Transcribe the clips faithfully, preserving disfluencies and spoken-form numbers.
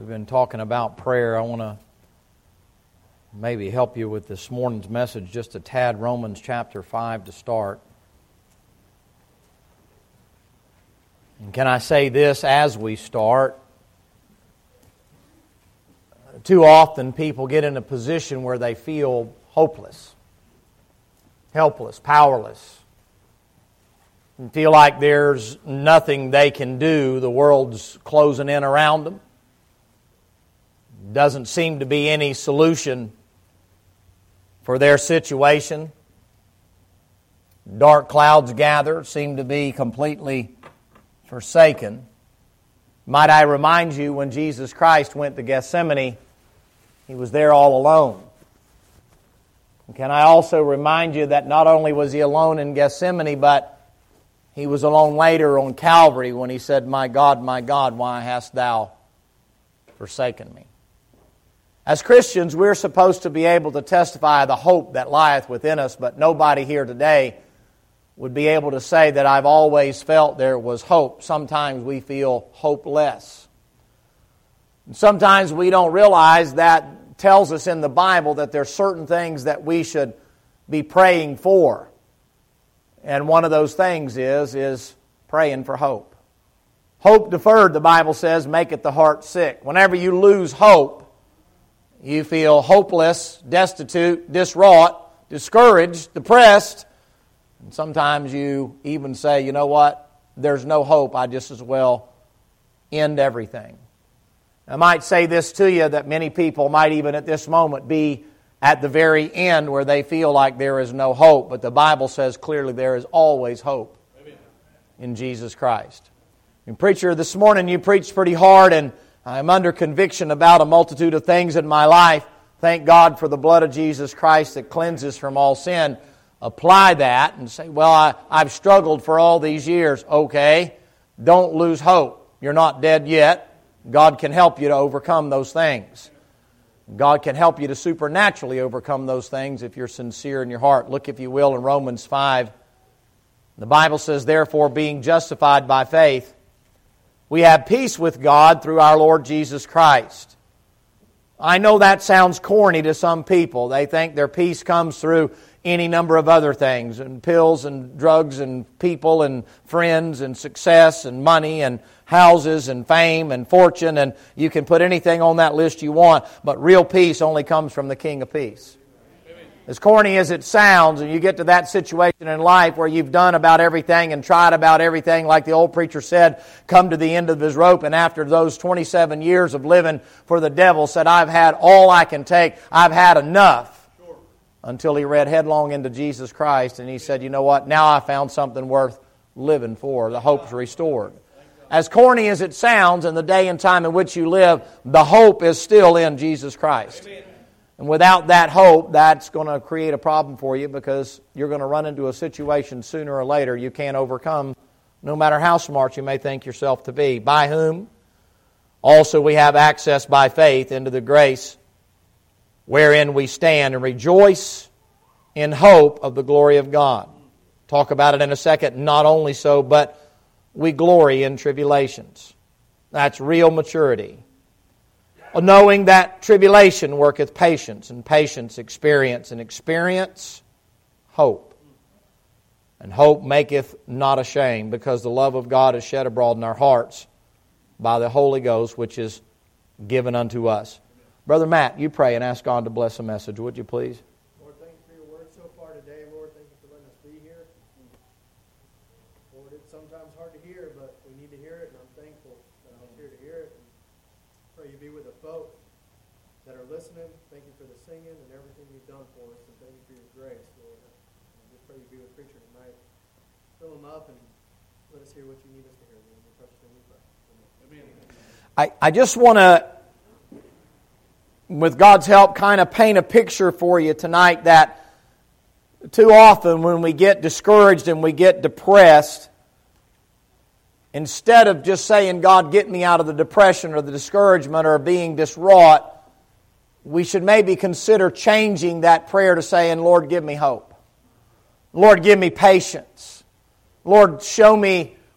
We've been talking about prayer. I want to maybe help you with this morning's message just a tad. Romans chapter five to start. And can I say this as we start? Too often people get in a position where they feel hopeless, helpless, powerless, and feel like there's nothing they can do. The world's closing in around them. Doesn't seem to be any solution for their situation. Dark clouds gather, seem to be completely forsaken. Might I remind you, when Jesus Christ went to Gethsemane, He was there all alone. And can I also remind you that not only was He alone in Gethsemane, but He was alone later on Calvary when He said, "My God, my God, why hast Thou forsaken me?" As Christians, we're supposed to be able to testify of the hope that lieth within us, but nobody here today would be able to say that I've always felt there was hope. Sometimes we feel hopeless. And sometimes we don't realize that tells us in the Bible that there's certain things that we should be praying for. And one of those things is, is praying for hope. Hope deferred, the Bible says, maketh the heart sick. Whenever you lose hope, you feel hopeless, destitute, distraught, discouraged, depressed. And sometimes you even say, you know what, there's no hope, I just as well end everything. I might say this to you, that many people might even at this moment be at the very end where they feel like there is no hope. But the Bible says clearly there is always hope in Jesus Christ. And preacher, this morning you preached pretty hard, and I'm under conviction about a multitude of things in my life. Thank God for the blood of Jesus Christ that cleanses from all sin. Apply that and say, well, I, I've struggled for all these years. Okay, don't lose hope. You're not dead yet. God can help you to overcome those things. God can help you to supernaturally overcome those things if you're sincere in your heart. Look, if you will, in Romans five. The Bible says, therefore, being justified by faith, we have peace with God through our Lord Jesus Christ. I know that sounds corny to some people. They think their peace comes through any number of other things, and pills and drugs and people and friends and success and money and houses and fame and fortune, and you can put anything on that list you want, but real peace only comes from the King of Peace. As corny as it sounds, and you get to that situation in life where you've done about everything and tried about everything, like the old preacher said, come to the end of his rope, and after those twenty-seven years of living for the devil, said, I've had all I can take, I've had enough, sure. Until he read headlong into Jesus Christ, and he said, you know what, now I found something worth living for. The hope's restored. As corny as it sounds, in the day and time in which you live, the hope is still in Jesus Christ. Amen. And without that hope, that's going to create a problem for you, because you're going to run into a situation sooner or later you can't overcome, no matter how smart you may think yourself to be. By whom also we have access by faith into the grace wherein we stand, and rejoice in hope of the glory of God. Talk about it in a second. Not only so, but we glory in tribulations. That's real maturity. Knowing that tribulation worketh patience, and patience experience, and experience hope. And hope maketh not ashamed, because the love of God is shed abroad in our hearts by the Holy Ghost, which is given unto us. Brother Matt, you pray and ask God to bless the message, would you please? Lord, thank you for your word so far today. Lord, thank you for letting us be here. Lord, it's sometimes hard to hear, but we need to hear it, and I'm thankful that I was here to hear it. Pray you be with the folk that are listening. Thank you for the singing and everything you've done for us. And thank you for your grace, Lord. I just pray you be with the preacher tonight. Fill him up and let us hear what you need us to hear. In your precious name we pray. Amen. I, I just want to, with God's help, kind of paint a picture for you tonight that too often when we get discouraged and we get depressed, instead of just saying, God, get me out of the depression or the discouragement or being distraught, we should maybe consider changing that prayer to saying, Lord, give me hope. Lord, give me patience. Lord, show me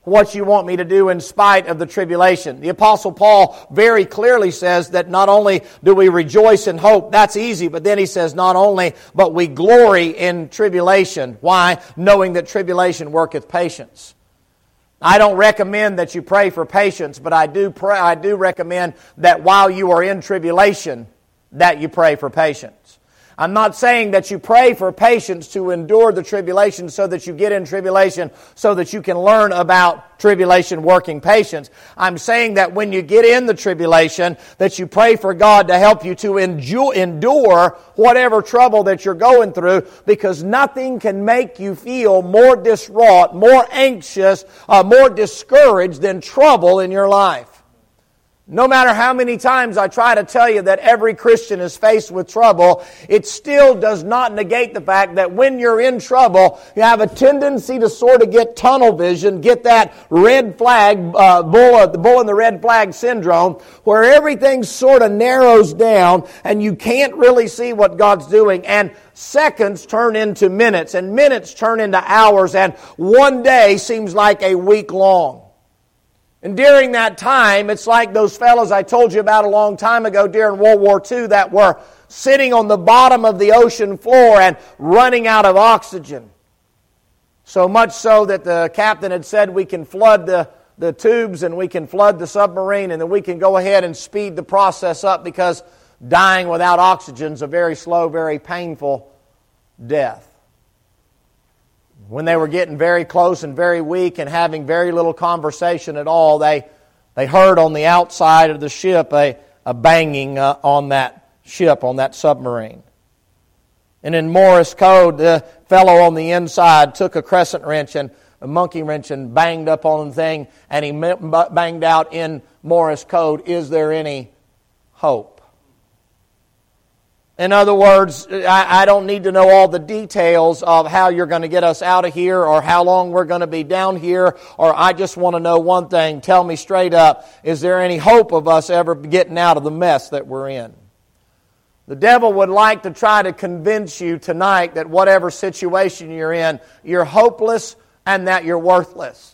what you want me to do in spite of the tribulation. The Apostle Paul very clearly says that not only do we rejoice in hope, that's easy, but then he says not only, but we glory in tribulation. Why? Knowing that tribulation worketh patience. I don't recommend that you pray for patience, but I do pray, I do recommend that while you are in tribulation, that you pray for patience. I'm not saying that you pray for patience to endure the tribulation so that you get in tribulation so that you can learn about tribulation working patience. I'm saying that when you get in the tribulation, that you pray for God to help you to endure whatever trouble that you're going through, because nothing can make you feel more distraught, more anxious, uh, more discouraged than trouble in your life. No matter how many times I try to tell you that every Christian is faced with trouble, it still does not negate the fact that when you're in trouble, you have a tendency to sort of get tunnel vision, get that red flag, uh, bull, the bull in the red flag syndrome, where everything sort of narrows down and you can't really see what God's doing. And seconds turn into minutes, and minutes turn into hours, and one day seems like a week long. And during that time, it's like those fellows I told you about a long time ago during World War Two that were sitting on the bottom of the ocean floor and running out of oxygen. So much so that the captain had said we can flood the, the tubes and we can flood the submarine and then we can go ahead and speed the process up, because dying without oxygen is a very slow, very painful death. When they were getting very close and very weak and having very little conversation at all, they they heard on the outside of the ship a, a banging uh, on that ship, on that submarine. And in Morse code, the fellow on the inside took a crescent wrench and a monkey wrench and banged up on the thing, and he banged out in Morse code, "Is there any hope?" In other words, I don't need to know all the details of how you're going to get us out of here or how long we're going to be down here, or I just want to know one thing. Tell me straight up, is there any hope of us ever getting out of the mess that we're in? The devil would like to try to convince you tonight that whatever situation you're in, you're hopeless and that you're worthless.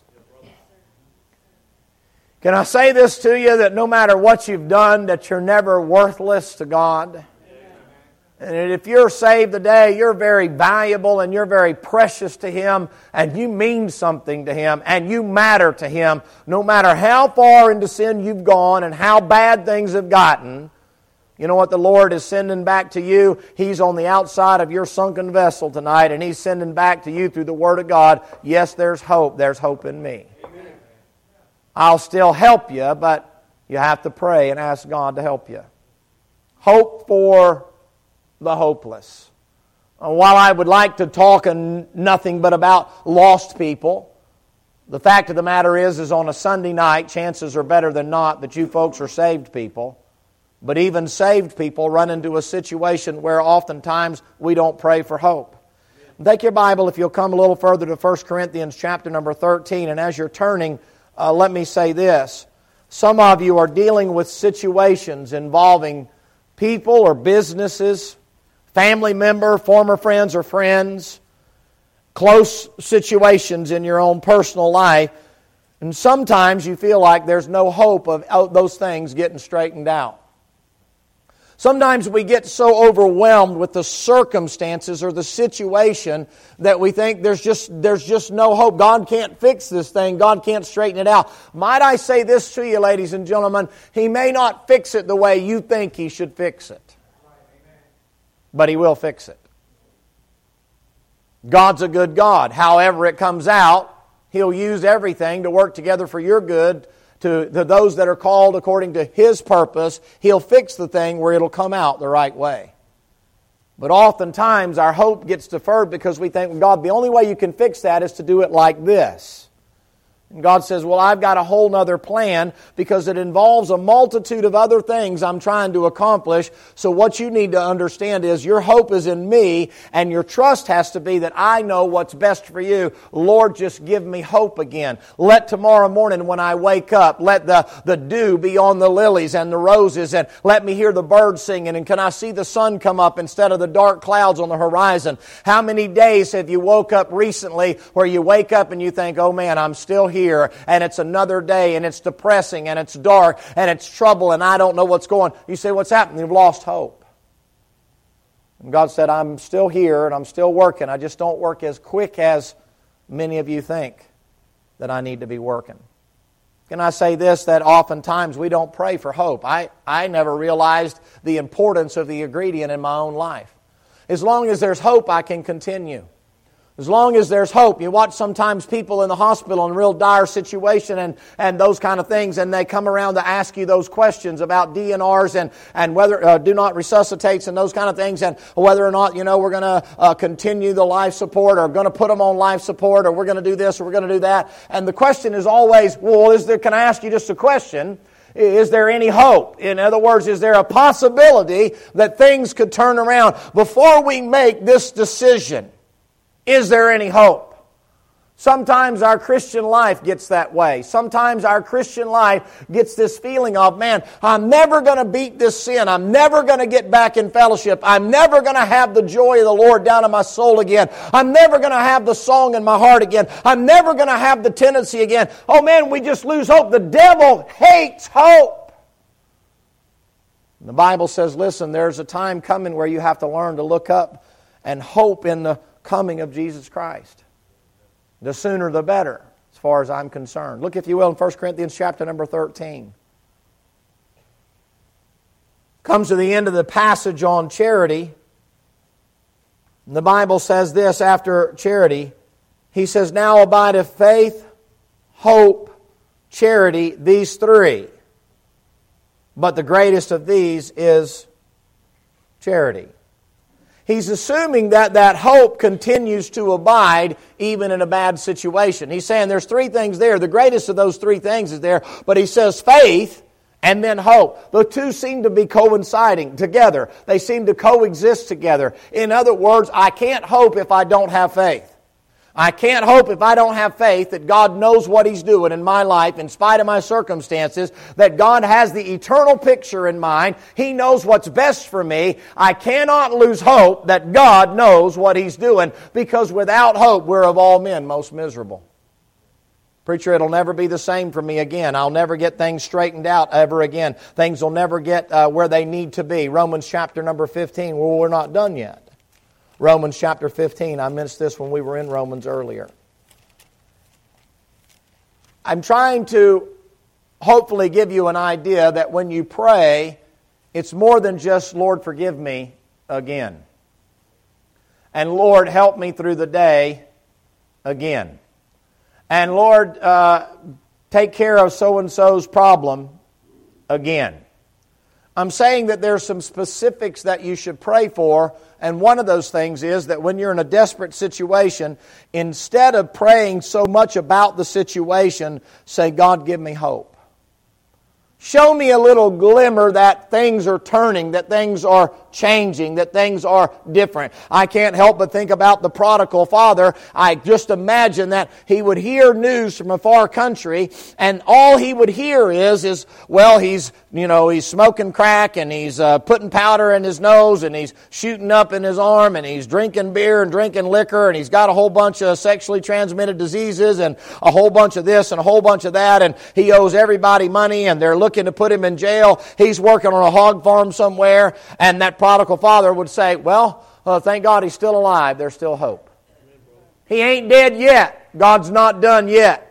Can I say this to you, that no matter what you've done, that you're never worthless to God? And if you're saved today, you're very valuable and you're very precious to Him, and you mean something to Him and you matter to Him. No matter how far into sin you've gone and how bad things have gotten, you know what the Lord is sending back to you? He's on the outside of your sunken vessel tonight, and He's sending back to you through the Word of God, yes, there's hope. There's hope in me. Amen. I'll still help you, but you have to pray and ask God to help you. Hope for the hopeless. While I would like to talk and nothing but about lost people, the fact of the matter is, is on a Sunday night, chances are better than not that you folks are saved people. But even saved people run into a situation where oftentimes we don't pray for hope. Take your Bible, if you'll come a little further, to First Corinthians chapter number thirteen. And as you're turning, uh, let me say this. Some of you are dealing with situations involving people or businesses, family member, former friends or friends, close situations in your own personal life, and sometimes you feel like there's no hope of those things getting straightened out. Sometimes we get so overwhelmed with the circumstances or the situation that we think there's just there's just no hope. God can't fix this thing. God can't straighten it out. Might I say this to you, ladies and gentlemen? He may not fix it the way you think He should fix it, but He will fix it. God's a good God. However it comes out, He'll use everything to work together for your good. To, to those that are called according to His purpose, He'll fix the thing where it'll come out the right way. But oftentimes our hope gets deferred because we think, God, the only way you can fix that is to do it like this. And God says, well, I've got a whole nother plan because it involves a multitude of other things I'm trying to accomplish. So what you need to understand is your hope is in me, and your trust has to be that I know what's best for you. Lord, just give me hope again. Let tomorrow morning when I wake up, let the, the dew be on the lilies and the roses, and let me hear the birds singing, and can I see the sun come up instead of the dark clouds on the horizon? How many days have you woke up recently where you wake up and you think, oh man, I'm still here. here, and it's another day, and it's depressing, and it's dark, and it's trouble, and I don't know what's going on. You say, what's happened? You've lost hope. And God said, I'm still here, and I'm still working. I just don't work as quick as many of you think that I need to be working. Can I say this, that oftentimes we don't pray for hope. I, I never realized the importance of the ingredient in my own life. As long as there's hope, I can continue. As long as there's hope. You watch sometimes people in the hospital in a real dire situation and, and those kind of things, and they come around to ask you those questions about D N Rs and, and whether uh, do not resuscitates and those kind of things, and whether or not, you know, we're going to uh, continue the life support, or going to put them on life support, or we're going to do this, or we're going to do that. And the question is always, well, is there, can I ask you just a question? Is there any hope? In other words, is there a possibility that things could turn around before we make this decision? Is there any hope? Sometimes our Christian life gets that way. Sometimes our Christian life gets this feeling of, man, I'm never going to beat this sin. I'm never going to get back in fellowship. I'm never going to have the joy of the Lord down in my soul again. I'm never going to have the song in my heart again. I'm never going to have the tendency again. Oh man, we just lose hope. The devil hates hope. The Bible says, listen, there's a time coming where you have to learn to look up and hope in the coming of Jesus Christ. The sooner the better, as far as I'm concerned. Look, if you will, in First Corinthians chapter number thirteen. Comes to the end of the passage on charity. And the Bible says this after charity. He says, now abideth faith, hope, charity, these three. But the greatest of these is charity. He's assuming that that hope continues to abide even in a bad situation. He's saying there's three things there. The greatest of those three things is there. But he says faith and then hope. The two seem to be coinciding together. They seem to coexist together. In other words, I can't hope if I don't have faith. I can't hope if I don't have faith that God knows what He's doing in my life in spite of my circumstances, that God has the eternal picture in mind. He knows what's best for me. I cannot lose hope that God knows what He's doing, because without hope we're of all men most miserable. Preacher, it'll never be the same for me again. I'll never get things straightened out ever again. Things will never get uh, where they need to be. Romans chapter number fifteen, well, we're not done yet. Romans chapter fifteen. I mentioned this when we were in Romans earlier. I'm trying to hopefully give you an idea that when you pray, it's more than just, Lord, forgive me again. And Lord, help me through the day again. And Lord, uh, take care of so-and-so's problem again. I'm saying that there's some specifics that you should pray for, and one of those things is that when you're in a desperate situation, instead of praying so much about the situation, say, God, give me hope. Show me a little glimmer that things are turning, that things are changing, that things are different. I can't help but think about the prodigal father. I just imagine that he would hear news from a far country, and all he would hear is, is well, he's, you know, he's smoking crack, and he's uh, putting powder in his nose, and he's shooting up in his arm, and he's drinking beer and drinking liquor, and he's got a whole bunch of sexually transmitted diseases, and a whole bunch of this and a whole bunch of that, and he owes everybody money, and they're looking to put him in jail. He's working on a hog farm somewhere, and that prodigal father would say, well, uh, thank God he's still alive. There's still hope. He ain't dead yet. God's not done yet.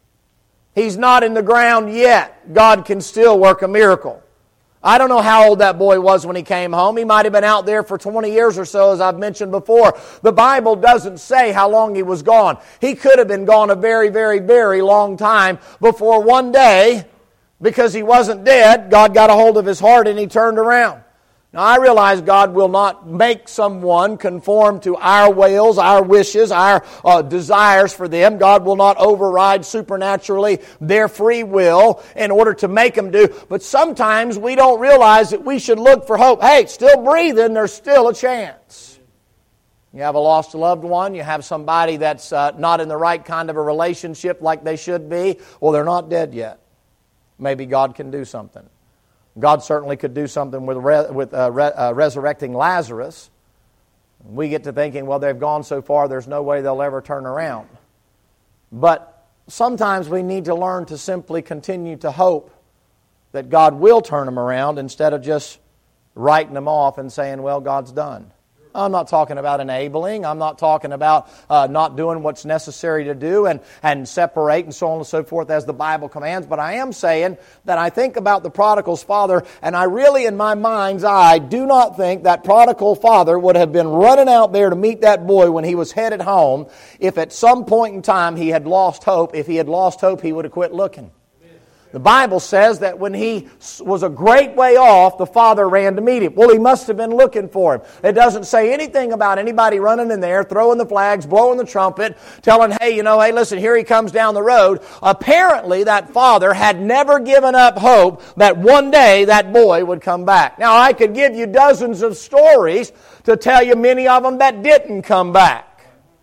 He's not in the ground yet. God can still work a miracle. I don't know how old that boy was when he came home. He might have been out there for twenty years or so, as I've mentioned before. The Bible doesn't say how long he was gone. He could have been gone a very, very, very long time before one day, because he wasn't dead, God got a hold of his heart and he turned around. Now, I realize God will not make someone conform to our wills, our wishes, our uh, desires for them. God will not override supernaturally their free will in order to make them do. But sometimes we don't realize that we should look for hope. Hey, still breathing, there's still a chance. You have a lost loved one, you have somebody that's uh, not in the right kind of a relationship like they should be. Well, they're not dead yet. Maybe God can do something. God certainly could do something with re- with uh, re- uh, resurrecting Lazarus. We get to thinking, well, they've gone so far, there's no way they'll ever turn around. But sometimes we need to learn to simply continue to hope that God will turn them around instead of just writing them off and saying, well, God's done. I'm not talking about enabling. I'm not talking about uh, not doing what's necessary to do and, and separate and so on and so forth as the Bible commands. But I am saying that I think about the prodigal's father, and I really, in my mind's eye, do not think that prodigal father would have been running out there to meet that boy when he was headed home if at some point in time he had lost hope. If he had lost hope, he would have quit looking. The Bible says that when he was a great way off, the father ran to meet him. Well, he must have been looking for him. It doesn't say anything about anybody running in there, throwing the flags, blowing the trumpet, telling, hey, you know, hey, listen, here he comes down the road. Apparently, that father had never given up hope that one day that boy would come back. Now, I could give you dozens of stories to tell you many of them that didn't come back.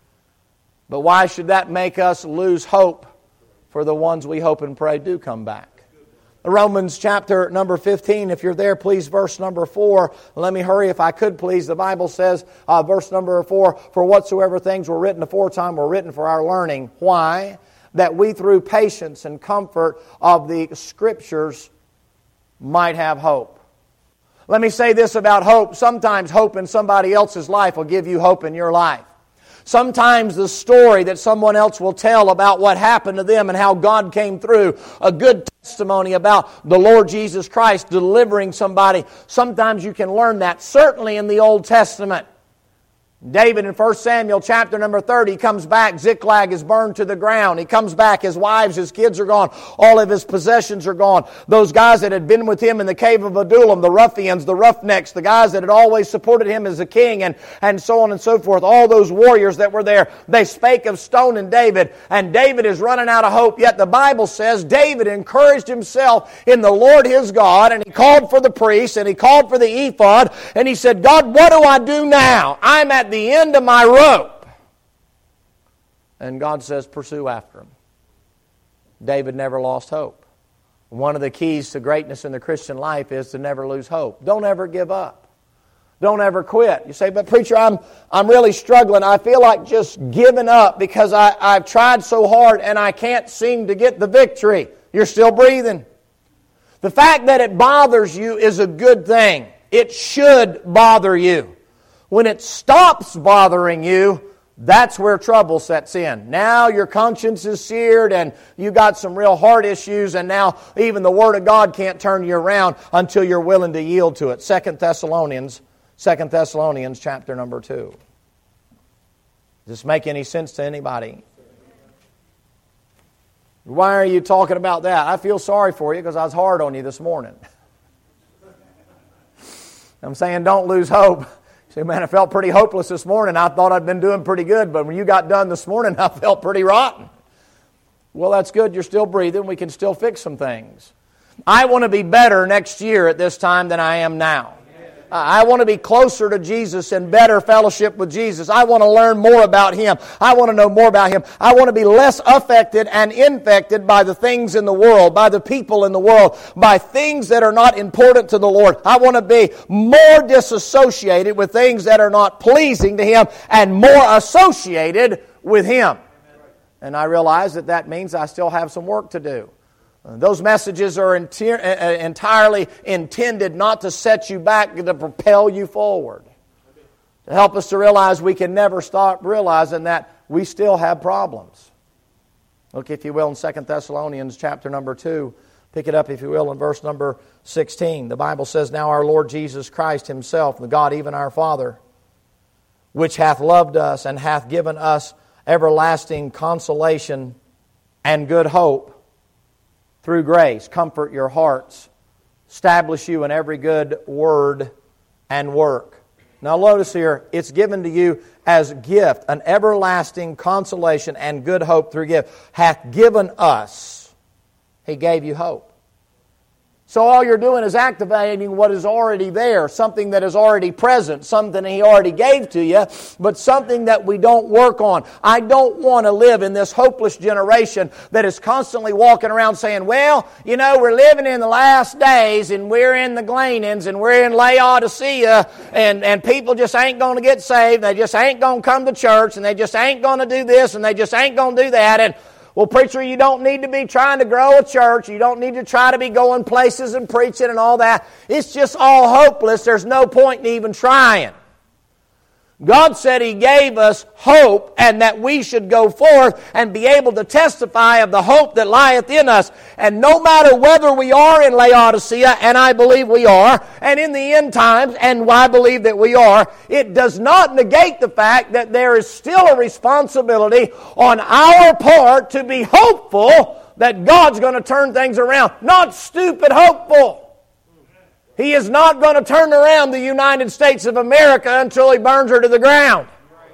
But why should that make us lose hope for the ones we hope and pray do come back? Romans chapter number fifteen, if you're there, please, verse number four. Let me hurry if I could, please. The Bible says, uh, verse number four, for whatsoever things were written aforetime were written for our learning. Why? That we through patience and comfort of the Scriptures might have hope. Let me say this about hope. Sometimes hope in somebody else's life will give you hope in your life. Sometimes the story that someone else will tell about what happened to them and how God came through, a good testimony about the Lord Jesus Christ delivering somebody, sometimes you can learn that, certainly in the Old Testament. David in First Samuel chapter number thirty comes back, Ziklag is burned to the ground. He comes back, his wives, his kids are gone. All of his possessions are gone. Those guys that had been with him in the cave of Adullam, the ruffians, the roughnecks, the guys that had always supported him as a king and, and so on and so forth, all those warriors that were there, they spake of stoning David, and David is running out of hope. Yet the Bible says David encouraged himself in the Lord his God, and he called for the priest, and he called for the ephod, and he said, God, what do I do now? I'm at the end of my rope. And God says, pursue after him. David never lost hope. One of the keys to greatness in the Christian life is to never lose hope. Don't ever give up. Don't ever quit. You say, but preacher, I'm I'm really struggling. I feel like just giving up because I, I've tried so hard and I can't seem to get the victory. You're still breathing. The fact that it bothers you is a good thing. It should bother you. When it stops bothering you, that's where trouble sets in. Now your conscience is seared and you got some real heart issues, and now even the Word of God can't turn you around until you're willing to yield to it. Second Thessalonians, Second Thessalonians chapter number two. Does this make any sense to anybody? Why are you talking about that? I feel sorry for you because I was hard on you this morning. I'm saying don't lose hope. See, man, I felt pretty hopeless this morning. I thought I'd been doing pretty good, but when you got done this morning, I felt pretty rotten. Well, that's good. You're still breathing. We can still fix some things. I want to be better next year at this time than I am now. I want to be closer to Jesus and better fellowship with Jesus. I want to learn more about Him. I want to know more about Him. I want to be less affected and infected by the things in the world, by the people in the world, by things that are not important to the Lord. I want to be more disassociated with things that are not pleasing to Him and more associated with Him. And I realize that that means I still have some work to do. Those messages are entirely intended not to set you back, but to propel you forward. To help us to realize we can never stop realizing that we still have problems. Look, if you will, in Second Thessalonians chapter number two. Pick it up, if you will, in verse number sixteen. The Bible says, now our Lord Jesus Christ Himself, the God even our Father, which hath loved us and hath given us everlasting consolation and good hope, through grace, comfort your hearts, establish you in every good word and work. Now notice here, it's given to you as a gift, an everlasting consolation and good hope through gift. Hath given us. He gave you hope. So all you're doing is activating what is already there, something that is already present, something He already gave to you, but something that we don't work on. I don't want to live in this hopeless generation that is constantly walking around saying, well, you know, we're living in the last days and we're in the gleanings and we're in Laodicea and, and people just ain't going to get saved. They just ain't going to come to church and they just ain't going to do this and they just ain't going to do that. And Well, preacher, you don't need to be trying to grow a church. You don't need to try to be going places and preaching and all that. It's just all hopeless. There's no point in even trying. God said He gave us hope and that we should go forth and be able to testify of the hope that lieth in us. And no matter whether we are in Laodicea, and I believe we are, and in the end times, and I believe that we are, it does not negate the fact that there is still a responsibility on our part to be hopeful that God's going to turn things around. Not stupid hopeful. He is not going to turn around the United States of America until He burns her to the ground.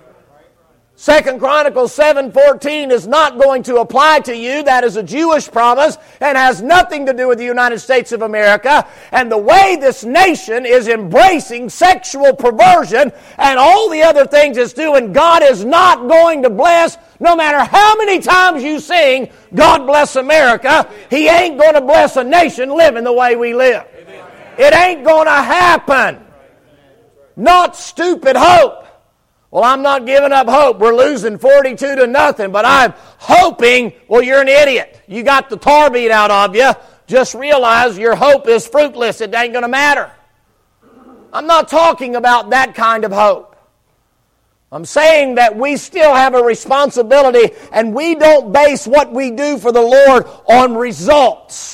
Second Chronicles seven fourteen is not going to apply to you. That is a Jewish promise and has nothing to do with the United States of America. And the way this nation is embracing sexual perversion and all the other things it's doing, God is not going to bless. No matter how many times you sing, God bless America, He ain't going to bless a nation living the way we live. It ain't going to happen. Not stupid hope. Well, I'm not giving up hope. We're losing forty-two to nothing, but I'm hoping, well, you're an idiot. You got the tar beat out of you. Just realize your hope is fruitless. It ain't going to matter. I'm not talking about that kind of hope. I'm saying that we still have a responsibility, and we don't base what we do for the Lord on results.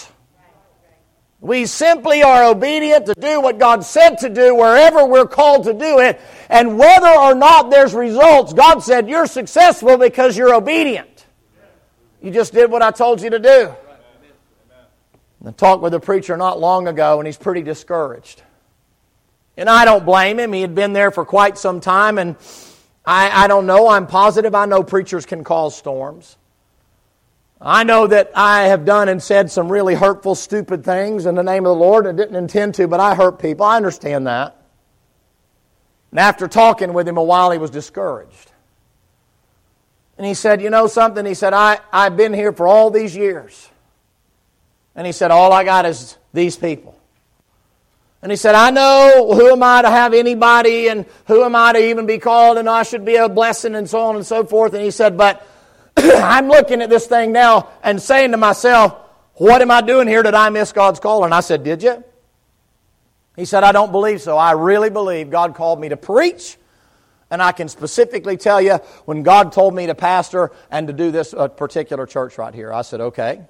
We simply are obedient to do what God said to do wherever we're called to do it. And whether or not there's results, God said you're successful because you're obedient. You just did what I told you to do. I talked with a preacher not long ago, and he's pretty discouraged. And I don't blame him. He had been there for quite some time, and I, I don't know. I'm positive. I know preachers can cause storms. I know that I have done and said some really hurtful, stupid things in the name of the Lord. I didn't intend to, but I hurt people. I understand that. And after talking with him a while, he was discouraged. And he said, you know something? He said, I, I've been here for all these years. And he said, all I got is these people. And he said, I know who am I to have anybody and who am I to even be called and I should be a blessing and so on and so forth. And he said, but I'm looking at this thing now and saying to myself, what am I doing here? Did I miss God's call? And I said, did you? He said, I don't believe so. I really believe God called me to preach. And I can specifically tell you when God told me to pastor and to do this uh, particular church right here. I said, okay.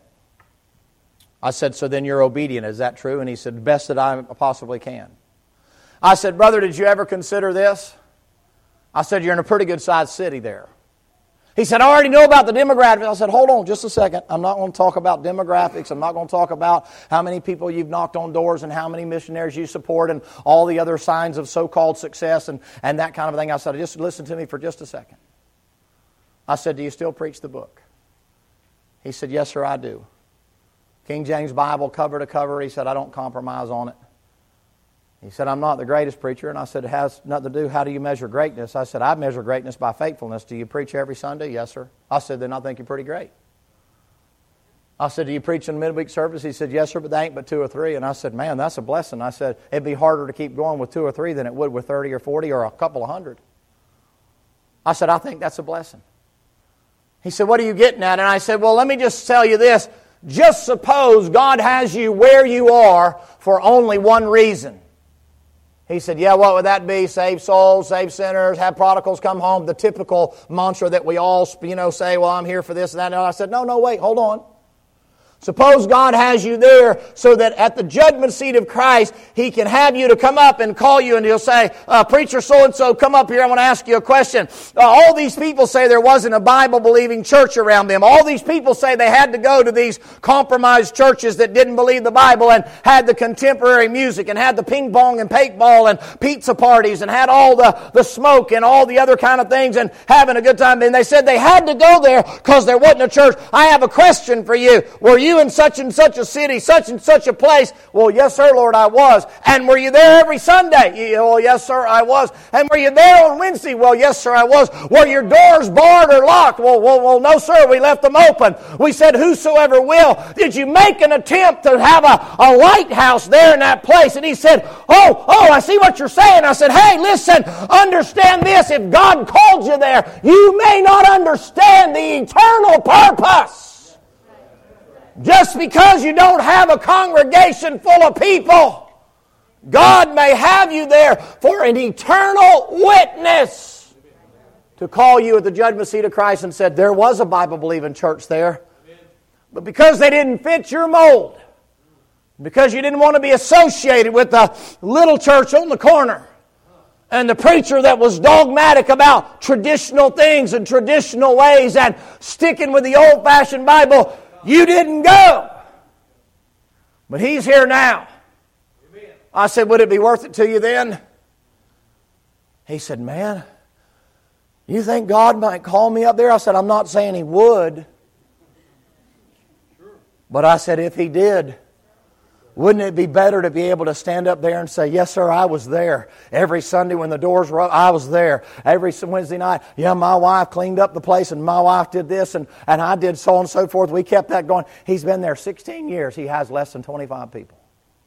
I said, so then you're obedient. Is that true? And he said, best that I possibly can. I said, brother, did you ever consider this? I said, you're in a pretty good sized city there. He said, I already know about the demographics. I said, hold on just a second. I'm not going to talk about demographics. I'm not going to talk about how many people you've knocked on doors and how many missionaries you support and all the other signs of so-called success and, and that kind of thing. I said, just listen to me for just a second. I said, do you still preach the book? He said, yes, sir, I do. King James Bible, cover to cover. He said, I don't compromise on it. He said, I'm not the greatest preacher. And I said, it has nothing to do. How do you measure greatness? I said, I measure greatness by faithfulness. Do you preach every Sunday? Yes, sir. I said, then I think you're pretty great. I said, do you preach in the midweek service? He said, yes, sir, but they ain't but two or three. And I said, man, that's a blessing. I said, it'd be harder to keep going with two or three than it would with thirty or forty or a couple of hundred. I said, I think that's a blessing. He said, what are you getting at? And I said, well, let me just tell you this. Just suppose God has you where you are for only one reason. He said, yeah, what would that be? Save souls, save sinners, have prodigals come home. The typical mantra that we all, you know, say, well, I'm here for this and that. And I said, no, no, wait, hold on. Suppose God has you there so that at the judgment seat of Christ, He can have you to come up and call you and He'll say, uh, preacher so-and-so, come up here, I want to ask you a question. Uh, all these people say there wasn't a Bible-believing church around them. All these people say they had to go to these compromised churches that didn't believe the Bible and had the contemporary music and had the ping pong and paintball and pizza parties and had all the, the smoke and all the other kind of things and having a good time. And they said they had to go there because there wasn't a church. I have a question for you. Were you you in such and such a city, such and such a place? Well, yes, sir, Lord, I was. And were you there every Sunday? Well, yes, sir, I was. And were you there on Wednesday? Well, yes, sir, I was. Were your doors barred or locked? Well, well, well, no, sir, we left them open. We said, whosoever will. Did you make an attempt to have a, a lighthouse there in that place? And he said, oh, oh, I see what you're saying. I said, hey, listen, understand this. If God called you there, you may not understand the eternal purpose. Just because you don't have a congregation full of people, God may have you there for an eternal witness to call you at the judgment seat of Christ and said, there was a Bible-believing church there. But because they didn't fit your mold, because you didn't want to be associated with the little church on the corner, and the preacher that was dogmatic about traditional things and traditional ways and sticking with the old-fashioned Bible, you didn't go. But he's here now. Amen. I said, would it be worth it to you then? He said, man, you think God might call me up there? I said, I'm not saying He would. Sure. But I said, if He did, wouldn't it be better to be able to stand up there and say, yes, sir, I was there. Every Sunday when the doors were up, I was there. Every Wednesday night, yeah, my wife cleaned up the place and my wife did this and, and I did so on and so forth. We kept that going. He's been there sixteen years. He has less than twenty-five people.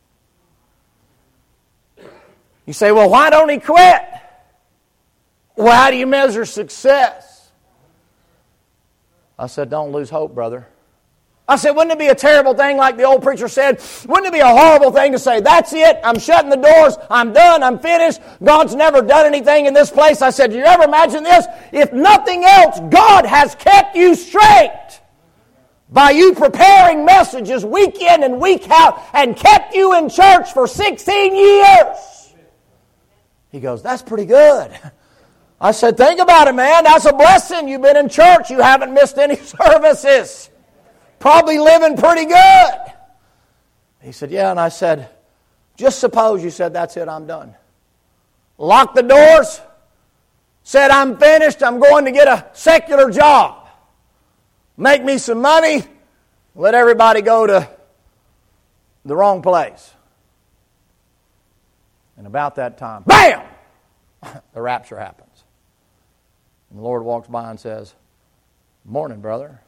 You say, well, why don't he quit? Well, how do you measure success? I said, don't lose hope, brother. I said, wouldn't it be a terrible thing like the old preacher said? Wouldn't it be a horrible thing to say, that's it, I'm shutting the doors, I'm done, I'm finished, God's never done anything in this place? I said, do you ever imagine this? If nothing else, God has kept you straight by you preparing messages week in and week out and kept you in church for sixteen years. He goes, that's pretty good. I said, think about it, man. That's a blessing. You've been in church. You haven't missed any services. Probably living pretty good. He said, yeah. And I said, just suppose you said, that's it, I'm done. Locked the doors. Said, I'm finished. I'm going to get a secular job. Make me some money. Let everybody go to the wrong place. And about that time, bam! The rapture happens. And the Lord walks by and says, morning, brother.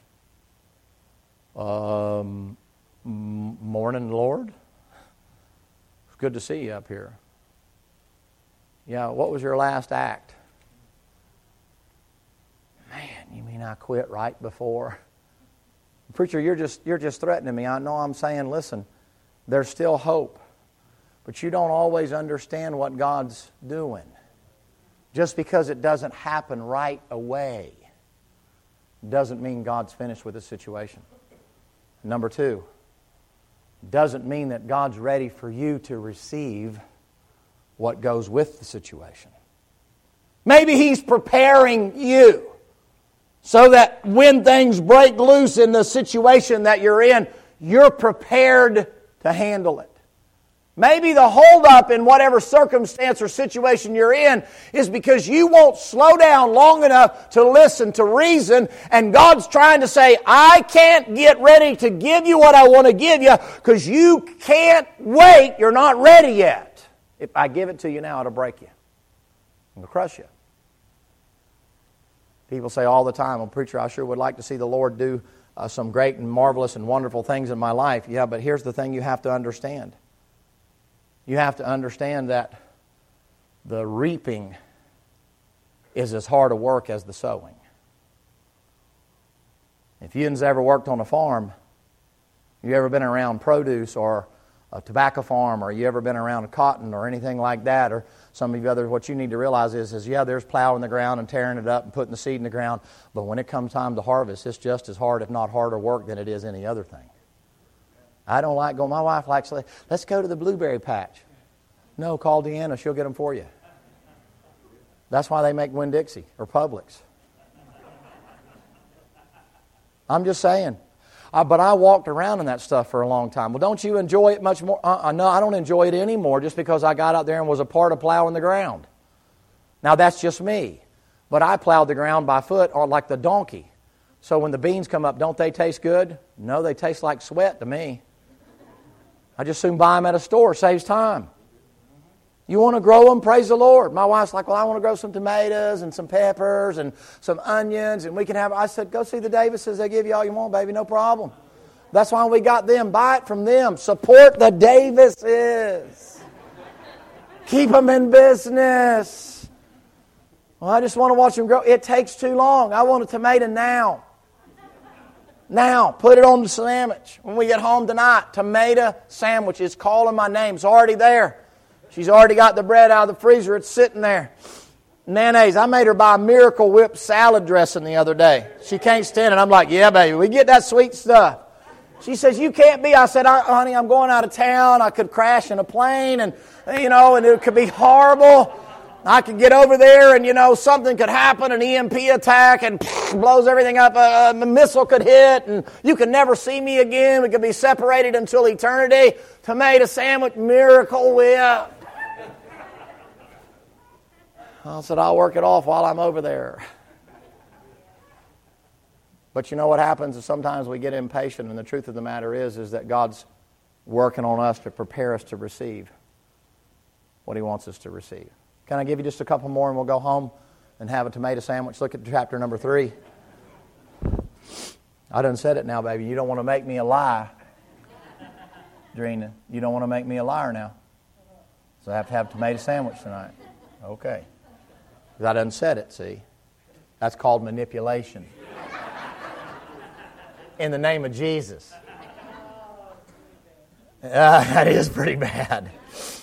Um, morning, Lord. It's good to see you up here. Yeah, what was your last act? Man, you mean I quit right before? Preacher, you're just you're just threatening me. I know I'm saying, listen, there's still hope. But you don't always understand what God's doing. Just because it doesn't happen right away doesn't mean God's finished with the situation. Number two, doesn't mean that God's ready for you to receive what goes with the situation. Maybe He's preparing you so that when things break loose in the situation that you're in, you're prepared to handle it. Maybe the holdup in whatever circumstance or situation you're in is because you won't slow down long enough to listen, to reason, and God's trying to say, I can't get ready to give you what I want to give you because you can't wait. You're not ready yet. If I give it to you now, it'll break you. It'll crush you. People say all the time, well, preacher, I sure would like to see the Lord do uh, some great and marvelous and wonderful things in my life. Yeah, but here's the thing you have to understand. You have to understand that the reaping is as hard a work as the sowing. If you've ever worked on a farm, you ever been around produce or a tobacco farm, or you ever been around cotton or anything like that, or some of you others, what you need to realize is, is yeah, there's plowing the ground and tearing it up and putting the seed in the ground, but when it comes time to harvest, it's just as hard, if not harder work than it is any other thing. I don't like going. My wife likes to, let's go to the blueberry patch. No, call Deanna. She'll get them for you. That's why they make Winn-Dixie or Publix. I'm just saying. Uh, but I walked around in that stuff for a long time. Well, don't you enjoy it much more? Uh, no, I don't enjoy it anymore just because I got out there and was a part of plowing the ground. Now, that's just me. But I plowed the ground by foot or like the donkey. So when the beans come up, don't they taste good? No, they taste like sweat to me. I just soon buy them at a store. Saves time. You want to grow them? Praise the Lord. My wife's like, well, I want to grow some tomatoes and some peppers and some onions, and we can have... I said, go see the Davises. They give you all you want, baby. No problem. That's why we got them. Buy it from them. Support the Davises. Keep them in business. Well, I just want to watch them grow. It takes too long. I want a tomato now. Now, put it on the sandwich. When we get home tonight, tomato sandwich is calling my name. It's already there. She's already got the bread out of the freezer. It's sitting there. Mayonnaise. I made her buy Miracle Whip salad dressing the other day. She can't stand it. I'm like, yeah, baby, we get that sweet stuff. She says, you can't be. I said, honey, I'm going out of town. I could crash in a plane, and, you know, and it could be horrible. I could get over there and, you know, something could happen, an E M P attack, and blows everything up. A, a missile could hit, and you could never see me again. We could be separated until eternity. Tomato sandwich, Miracle Whip. I said, I'll work it off while I'm over there. But you know what happens is sometimes we get impatient, and the truth of the matter is, is that God's working on us to prepare us to receive what He wants us to receive. Can I give you just a couple more and we'll go home and have a tomato sandwich? Look at chapter number three. I done said it now, baby. You don't want to make me a lie, Drina. You don't want to make me a liar now. So I have to have a tomato sandwich tonight. Okay. Because I done said it, see. That's called manipulation. In the name of Jesus. Uh, that is pretty bad.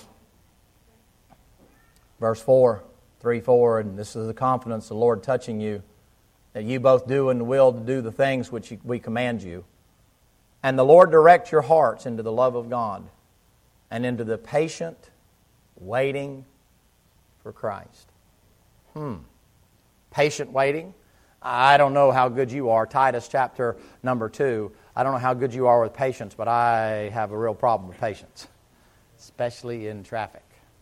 Verse four, three, four, and this is the confidence of the Lord touching you, that you both do and will to do the things which we command you. And the Lord direct your hearts into the love of God and into the patient waiting for Christ. Hmm. Patient waiting? I don't know how good you are. Titus chapter number two. I don't know how good you are with patience, but I have a real problem with patience, especially in traffic.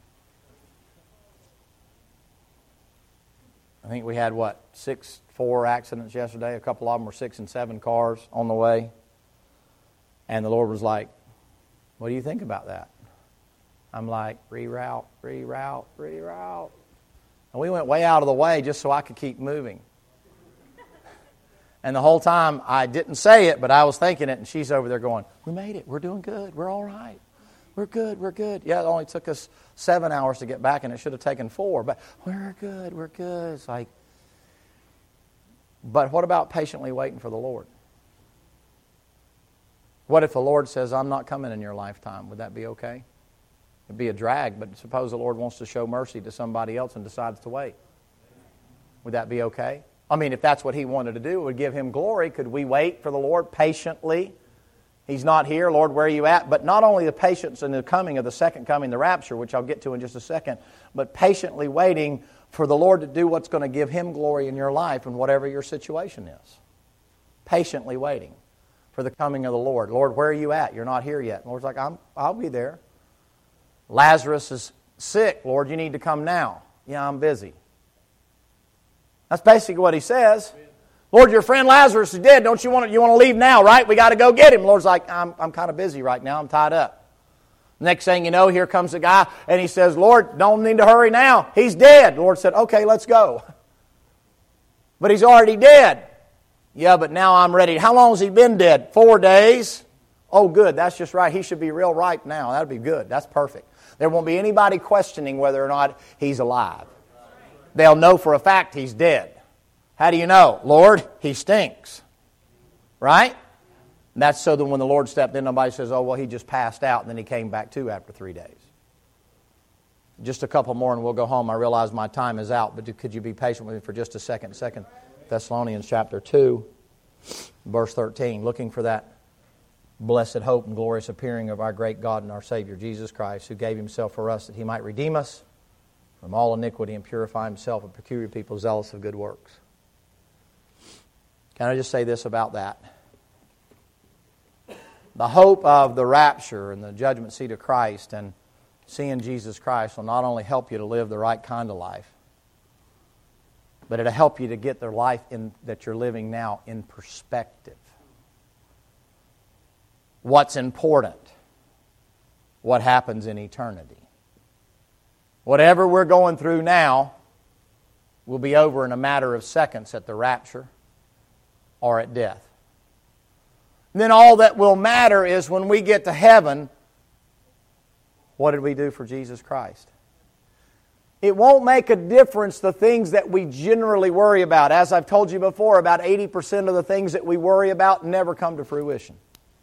I think we had, what, six, four accidents yesterday. A couple of them were six and seven cars on the way. And the Lord was like, what do you think about that? I'm like, reroute, reroute, reroute. And we went way out of the way just so I could keep moving. And the whole time, I didn't say it, but I was thinking it, and she's over there going, we made it. We're doing good. We're all right. We're good. We're good. Yeah, it only took us seven hours to get back, and it should have taken four. But we're good. We're good. It's like, but what about patiently waiting for the Lord? What if the Lord says, I'm not coming in your lifetime? Would that be okay? It'd be a drag, but suppose the Lord wants to show mercy to somebody else and decides to wait. Would that be okay? I mean, if that's what He wanted to do, it would give Him glory. Could we wait for the Lord patiently? He's not here. Lord, where are you at? But not only the patience in the coming of the second coming, the rapture, which I'll get to in just a second, but patiently waiting for the Lord to do what's going to give Him glory in your life and whatever your situation is. Patiently waiting for the coming of the Lord. Lord, where are you at? You're not here yet. The Lord's like, I'm, I'll be there. Lazarus is sick. Lord, you need to come now. Yeah, I'm busy. That's basically what He says. Lord, your friend Lazarus is dead. Don't you want to, you want to leave now, right? We got to go get him. The Lord's like, I'm, I'm kind of busy right now. I'm tied up. Next thing you know, here comes the guy, and he says, Lord, don't need to hurry now. He's dead. The Lord said, okay, let's go. But he's already dead. Yeah, but now I'm ready. How long has he been dead? Four days. Oh, good. That's just right. He should be real ripe now. That'd be good. That's perfect. There won't be anybody questioning whether or not he's alive. They'll know for a fact he's dead. How do you know? Lord, he stinks. Right? And that's so that when the Lord stepped in, nobody says, oh, well, he just passed out and then he came back too after three days. Just a couple more and we'll go home. I realize my time is out, but could you be patient with me for just a second? Second Thessalonians chapter two, verse thirteen, looking for that blessed hope and glorious appearing of our great God and our Savior, Jesus Christ, who gave Himself for us that He might redeem us from all iniquity and purify Himself a peculiar people zealous of good works. Can I just say this about that? The hope of the rapture and the judgment seat of Christ and seeing Jesus Christ will not only help you to live the right kind of life, but it'll help you to get their life in, that you're living now in perspective. What's important? What happens in eternity? Whatever we're going through now will be over in a matter of seconds at the rapture or at death. And then all that will matter is when we get to heaven, what did we do for Jesus Christ? It won't make a difference the things that we generally worry about. As I've told you before, about eighty percent of the things that we worry about never come to fruition.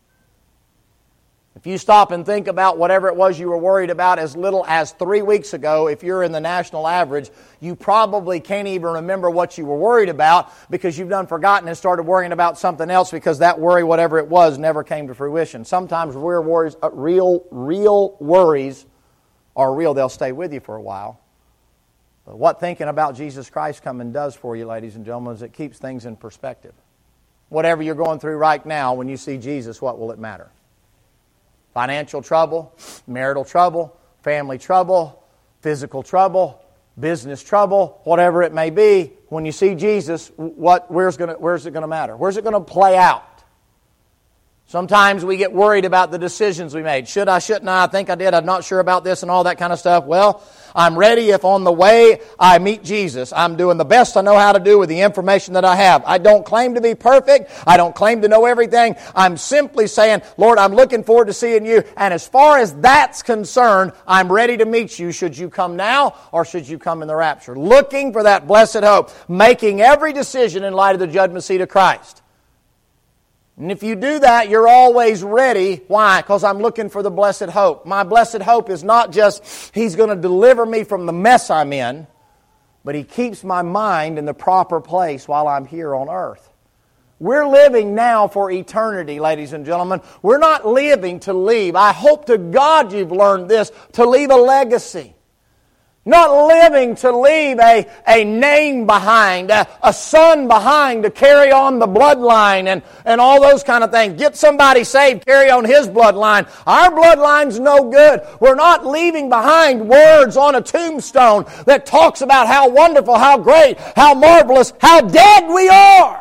If you stop and think about whatever it was you were worried about as little as three weeks ago, if you're in the national average, you probably can't even remember what you were worried about because you've done forgotten and started worrying about something else because that worry, whatever it was, never came to fruition. Sometimes real worries, uh, real, real worries are real. They'll stay with you for a while. But what thinking about Jesus Christ coming does for you, ladies and gentlemen, is it keeps things in perspective. Whatever you're going through right now, when you see Jesus, what will it matter? Financial trouble, marital trouble, family trouble, physical trouble, business trouble, whatever it may be. When you see Jesus, what, where's, gonna, where's it going to matter? Where's it going to play out? Sometimes we get worried about the decisions we made. Should I, shouldn't I? I think I did. I'm not sure about this and all that kind of stuff. Well, I'm ready if on the way I meet Jesus, I'm doing the best I know how to do with the information that I have. I don't claim to be perfect. I don't claim to know everything. I'm simply saying, Lord, I'm looking forward to seeing you. And as far as that's concerned, I'm ready to meet you. Should you come now or should you come in the rapture? Looking for that blessed hope. Making every decision in light of the judgment seat of Christ. And if you do that, you're always ready. Why? Because I'm looking for the blessed hope. My blessed hope is not just He's going to deliver me from the mess I'm in, but He keeps my mind in the proper place while I'm here on earth. We're living now for eternity, ladies and gentlemen. We're not living to leave. I hope to God you've learned this, to leave a legacy. Not living to leave a, a name behind, a, a son behind to carry on the bloodline and, and all those kind of things. Get somebody saved, carry on his bloodline. Our bloodline's no good. We're not leaving behind words on a tombstone that talks about how wonderful, how great, how marvelous, how dead we are.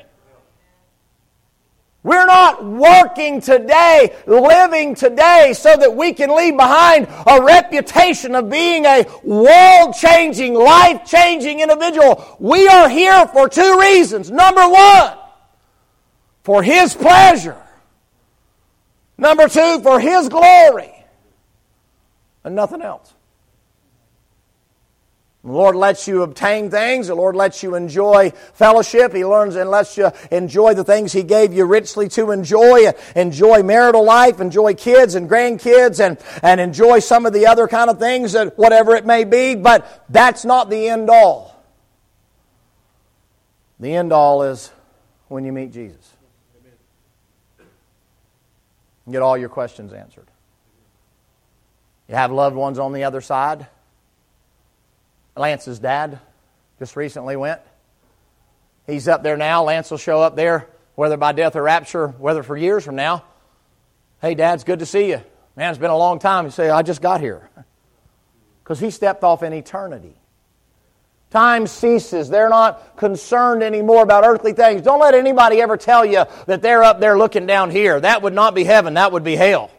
We're not working today, living today so that we can leave behind a reputation of being a world-changing, life-changing individual. We are here for two reasons. Number one, for His pleasure. Number two, for His glory. And nothing else. The Lord lets you obtain things. The Lord lets you enjoy fellowship. He learns and lets you enjoy the things He gave you richly to enjoy. Enjoy marital life, enjoy kids and grandkids, and, and enjoy some of the other kind of things, that whatever it may be. But that's not the end all. The end all is when you meet Jesus. You get all your questions answered. You have loved ones on the other side. Lance's dad just recently went. He's up there now. Lance will show up there, whether by death or rapture, whether for years from now. Hey, Dad, it's good to see you. Man, it's been a long time. You say, I just got here. Because he stepped off in eternity. Time ceases. They're not concerned anymore about earthly things. Don't let anybody ever tell you that they're up there looking down here. That would not be heaven. That would be hell.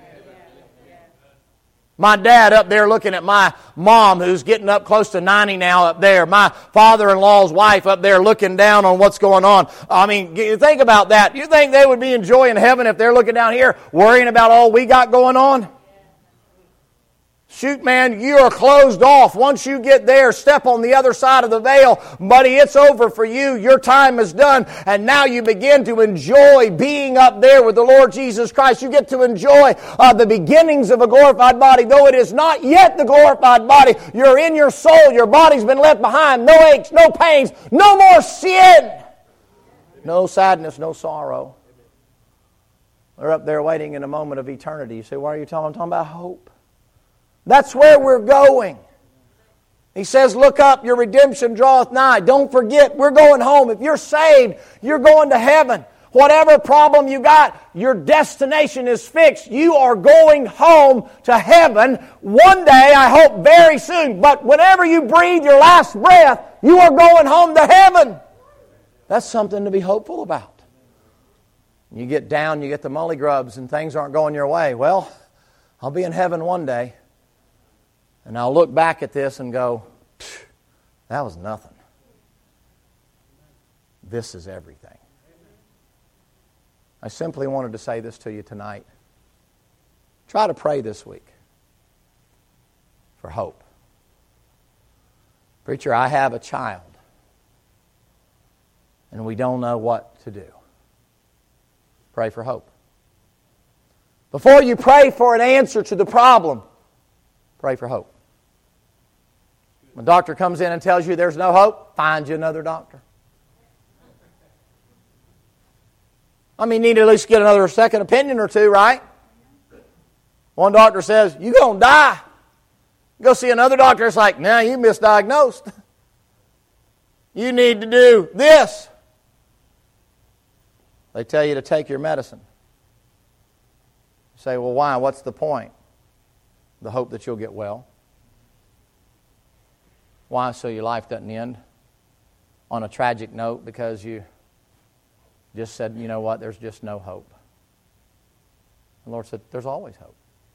My dad up there looking at my mom who's getting up close to ninety now up there. My father-in-law's wife up there looking down on what's going on. I mean, think about that. You think they would be enjoying heaven if they're looking down here worrying about all we got going on? Shoot, man, you are closed off. Once you get there, step on the other side of the veil. Buddy, it's over for you. Your time is done. And now you begin to enjoy being up there with the Lord Jesus Christ. You get to enjoy uh, the beginnings of a glorified body. Though it is not yet the glorified body, you're in your soul. Your body's been left behind. No aches, no pains, no more sin. No sadness, no sorrow. They're up there waiting in a moment of eternity. You say, why are you telling them? I'm talking about hope. That's where we're going. He says, look up, your redemption draweth nigh. Don't forget, we're going home. If you're saved, you're going to heaven. Whatever problem you got, your destination is fixed. You are going home to heaven one day, I hope very soon. But whenever you breathe your last breath, you are going home to heaven. That's something to be hopeful about. You get down, you get the mully grubs, and things aren't going your way. Well, I'll be in heaven one day, and I'll look back at this and go, that was nothing. This is everything. I simply wanted to say this to you tonight. Try to pray this week for hope. Preacher, I have a child, and we don't know what to do. Pray for hope. Before you pray for an answer to the problem, pray for hope. When a doctor comes in and tells you there's no hope, find you another doctor. I mean, you need to at least get another second opinion or two, right? One doctor says, you're going to die. Go see another doctor, it's like, nah, you misdiagnosed. You need to do this. They tell you to take your medicine. You say, well, why? What's the point? The hope that you'll get well. Why? So your life doesn't end on a tragic note because you just said, you know what, there's just no hope. The Lord said, there's always hope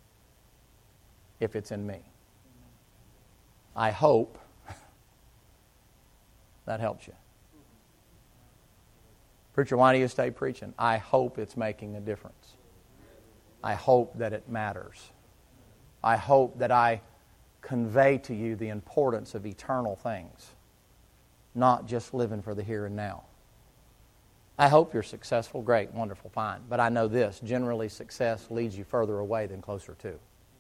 if it's in me. I hope that helps you. Preacher, why do you stay preaching? I hope it's making a difference. I hope that it matters. I hope that I convey to you the importance of eternal things, not just living for the here and now. I hope you're successful. Great, wonderful, fine. But I know this, generally success leads you further away than closer to.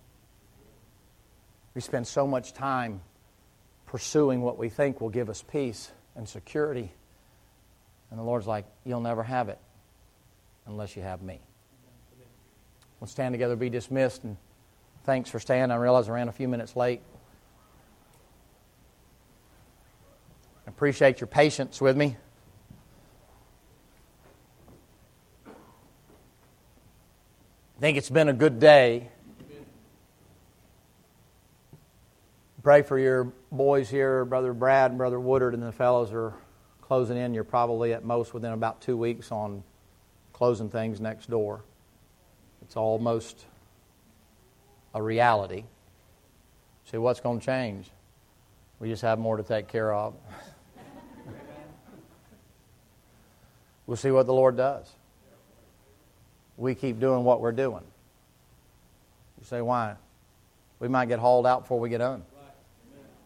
We spend so much time pursuing what we think will give us peace and security. And the Lord's like, you'll never have it unless you have me. We'll stand together, be dismissed, and thanks for staying. I realize I ran a few minutes late. I appreciate your patience with me. I think it's been a good day. Pray for your boys here, Brother Brad and Brother Woodard, and the fellows are closing in. You're probably at most within about two weeks on closing things next door. It's almost a reality. See, what's going to change? We just have more to take care of. We'll see what the Lord does. We keep doing what we're doing. You say, why? We might get hauled out before we get done.